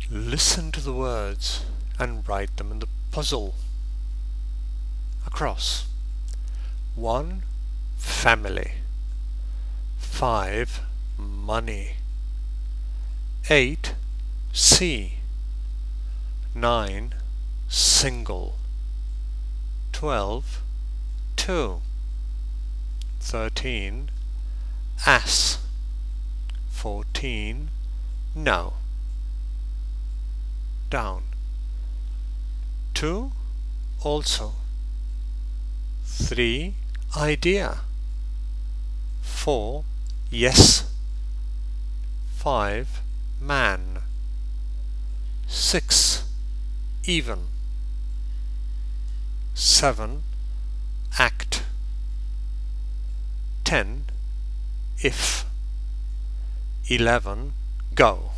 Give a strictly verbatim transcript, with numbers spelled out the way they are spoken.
Listen to the words and write them in the puzzle. Across. One, family. Five, money. Eight, sea. Nine, single. Twelve, two. Thirteen, ass. Fourteen, no. Down. Two, also. Three, idea. Four, yes. Five, man. Six, even. Seven, act. Ten, if. Eleven, go.